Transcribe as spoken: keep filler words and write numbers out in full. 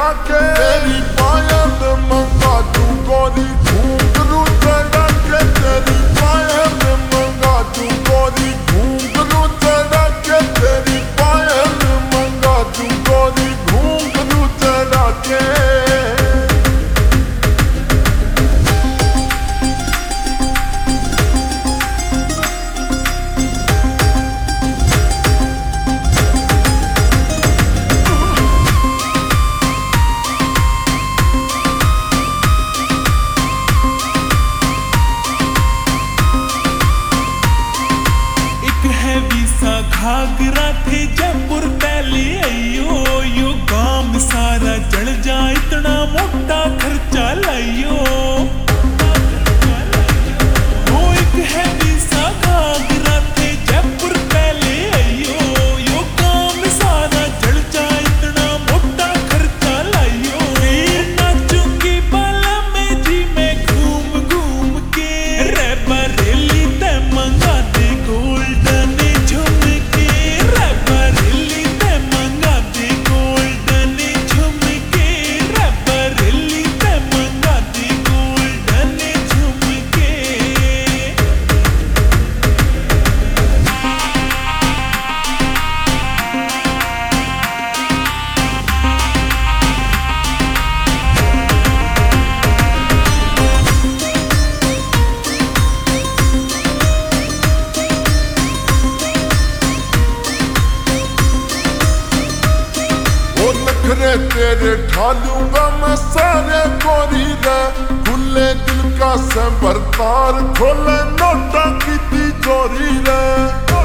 चढ़ा के तेरी पायल मंगा तू गोरी घूंघरू चढ़ा के तेरी पायल मंगा तू गोरी घूंघरू चढ़ा के तेरी पायल मंगा तू गोरी घूंघरू चढ़ा के घाघरा थे जयपुर पहले आइयो यो गांव सारा जल जा इतना मोटा खर्चा लाइयो वो एक है सा घाघरा थे जयपुर पहले आइयो यो गांव सारा जल जा इतना मोटा खर्चा लाइयो फिर नाचूंगी बाला में जी मैं घूम घूम के रे बरेली ते मंगा दे गोल्डन नखरे तेरे ढालूंगा मैं सारे गोरी रे खुले दिल का संबरतार खोले नोटा की तिजोरी रे।